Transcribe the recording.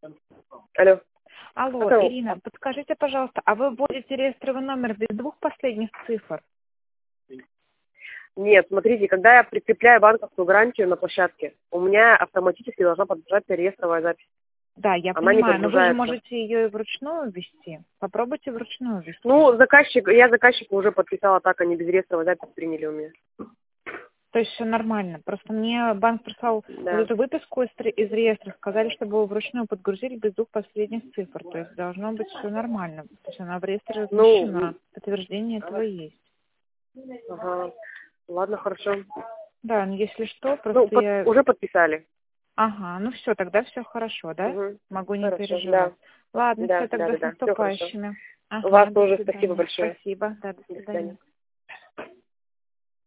Алло. Алло, Это- Ирина, подскажите, пожалуйста, а вы вводите реестровый номер без двух последних цифр? Нет, смотрите, когда я прикрепляю банковскую гарантию на площадке, у меня автоматически должна подгружаться реестровая запись. Да, я Она не понимаю, но вы же подгружается. можете ее и вручную ввести. Попробуйте вручную ввести. Ну, я заказчику уже подписала так, они без реестровой записи приняли у меня. То есть все нормально. Просто мне банк прислал Да. вот эту выписку из реестра, сказали, чтобы вы вручную подгрузили без двух последних цифр. То есть должно быть все нормально. То есть она в реестре размещена. Подтверждение этого есть. Ага. Ладно, хорошо. Да, но если что, Ну, просто я... уже подписали. Ага, ну все, тогда все хорошо, да? Угу. Могу не Хорошо, переживать. Ладно, да, все, тогда с Все хорошо. наступающими. У Ага, вас до тоже спасибо свидания. большое. Спасибо, да, до До свидания. свидания.